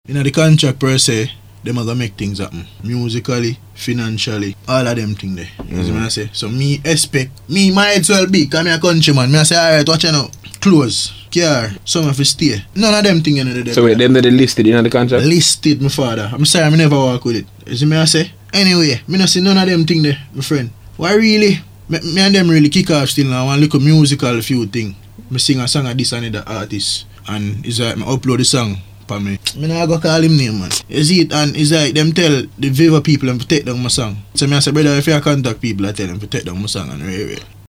In the contract per se, them are gonna make things happen. Musically, financially, all of them things there. You see what I say? So me expect, me might as well be, cause me a countryman. Me I say, alright, watch you now. Clothes, car, some of it stay. None of them things in the So wait, them that they listed in the contract? Listed, my father. I'm sorry, I never work with it. You see me I say? Anyway, me not see none of them things there, my friend. Why really? Me and them really kick off still now. One little musical few thing. Me sing a song of this and other artist. And it's like, me upload the song for me. Me not go call him name, man. You see it, and it's like, them tell the Viva people and to take down my song. So me I say, brother, if you contact people, I tell them to take down my song and